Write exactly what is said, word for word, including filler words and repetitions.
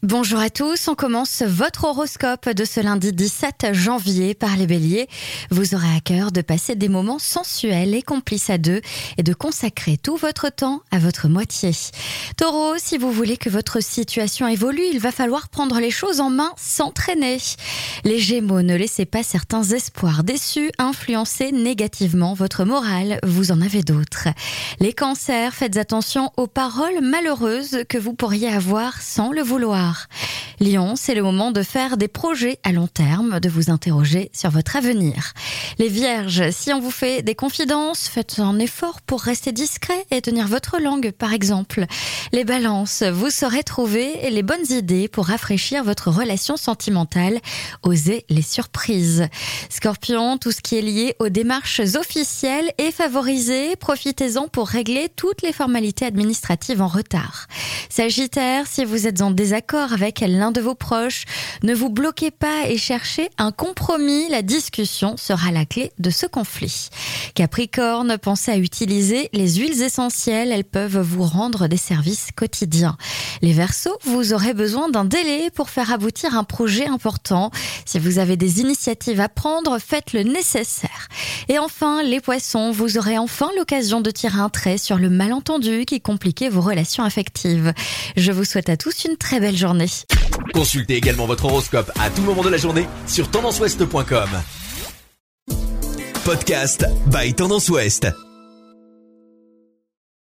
Bonjour à tous, on commence votre horoscope de ce lundi dix-sept janvier par les béliers. Vous aurez à cœur de passer des moments sensuels et complices à deux et de consacrer tout votre temps à votre moitié. Taureau, si vous voulez que votre situation évolue, il va falloir prendre les choses en main sans traîner. Les gémeaux, ne laissez pas certains espoirs déçus influencer négativement votre morale, vous en avez d'autres. Les cancers, faites attention aux paroles malheureuses que vous pourriez avoir sans le vouloir. Lion, c'est le moment de faire des projets à long terme, de vous interroger sur votre avenir. Les vierges, si on vous fait des confidences, faites un effort pour rester discret et tenir votre langue, par exemple. Les balances, vous saurez trouver les bonnes idées pour rafraîchir votre relation sentimentale. Osez les surprises. Scorpion, tout ce qui est lié aux démarches officielles est favorisé. Profitez-en pour régler toutes les formalités administratives en retard. Sagittaire, si vous êtes en désaccord avec l'un de vos proches, ne vous bloquez pas et cherchez un compromis. La discussion sera la clé de ce conflit. Capricorne, pensez à utiliser les huiles essentielles. Elles peuvent vous rendre des services quotidiens. Les Verseaux, vous aurez besoin d'un délai pour faire aboutir un projet important. Si vous avez des initiatives à prendre, faites le nécessaire. Et enfin, les Poissons, vous aurez enfin l'occasion de tirer un trait sur le malentendu qui compliquait vos relations affectives. Je vous souhaite à tous une très belle journée. Consultez également votre horoscope à tout moment de la journée sur tendance ouest point com. Podcast by Tendance Ouest.